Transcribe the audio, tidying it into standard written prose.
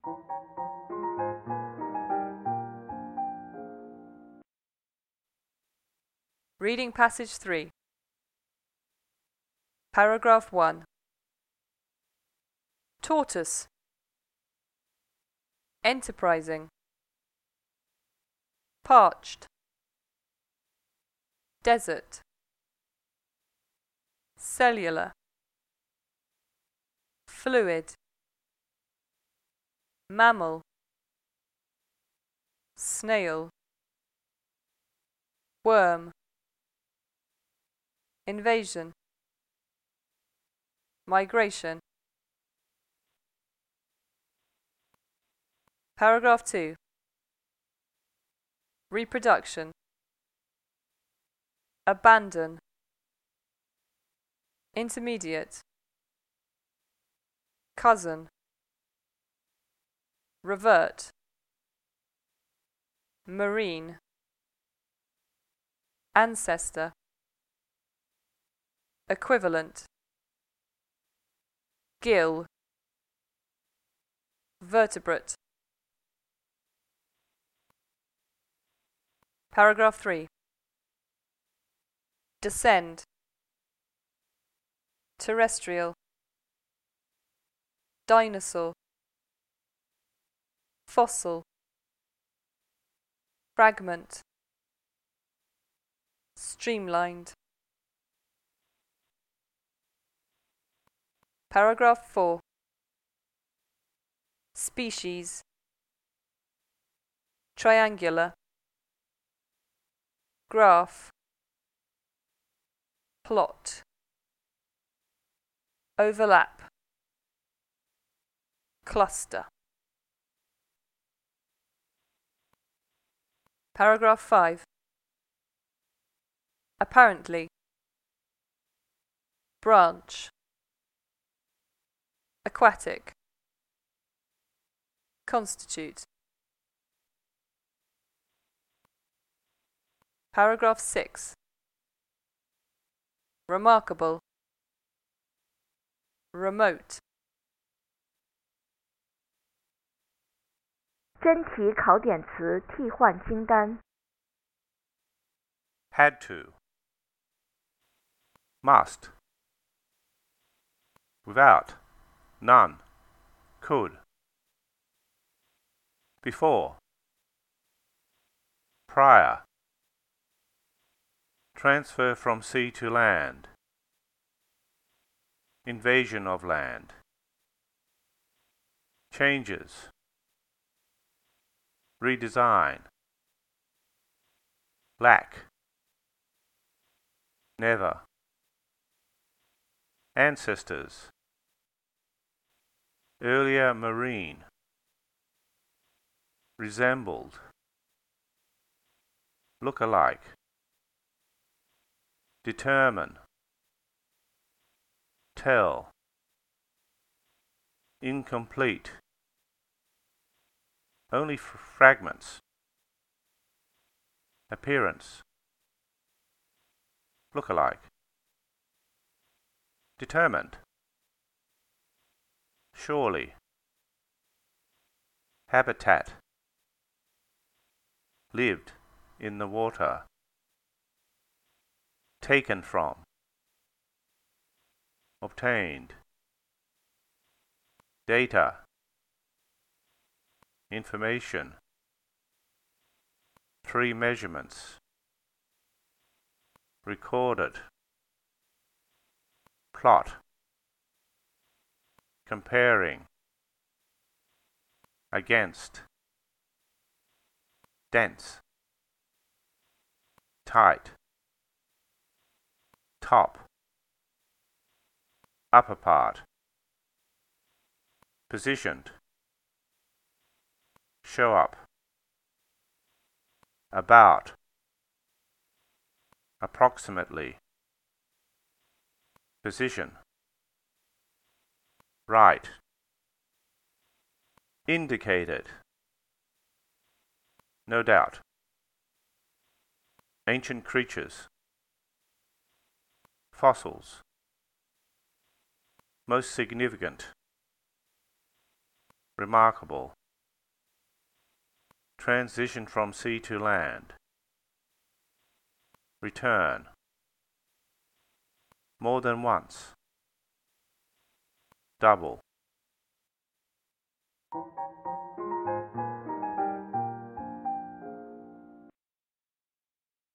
Reading Passage 3. Paragraph 1. Tortoise. Enterprising. Parched. Desert. Cellular. Fluid. Mammal. Snail. Worm. Invasion. Migration. Paragraph 2. Reproduction. Abandon. Intermediate. Cousin. Revert. Marine. Ancestor. Equivalent. Gill. Vertebrate. Paragraph 3. Descend. Terrestrial. Dinosaur. Fossil. Fragment. Streamlined. Paragraph 4. Species. Triangular. Graph. Plot. Overlap. Cluster. Paragraph 5. Apparently. Branch. Aquatic. Constitute. Paragraph 6. Remarkable. Remote. 真题考点词替换清单 Had to. Must. Without. None. Could. Before. Prior. Transfer from sea to land. Invasion of land. Changes. Redesign. Lack. Never. Ancestors. Earlier marine. Resembled. Look alike. Determine. Tell. Incomplete. Only fragments. Appearance. Look alike. Determined. Surely. Habitat. Lived in the water. Taken from. Obtained. Data. Information. 3 measurements. Recorded. Plot. Comparing. Against. Dense. Tight. Top. Upper part. Positioned. Show up. About. Approximately. Position. Right. Indicated. No doubt. Ancient creatures. Fossils. Most significant. remarkable. Transition from sea to land. Return. More than once. Double.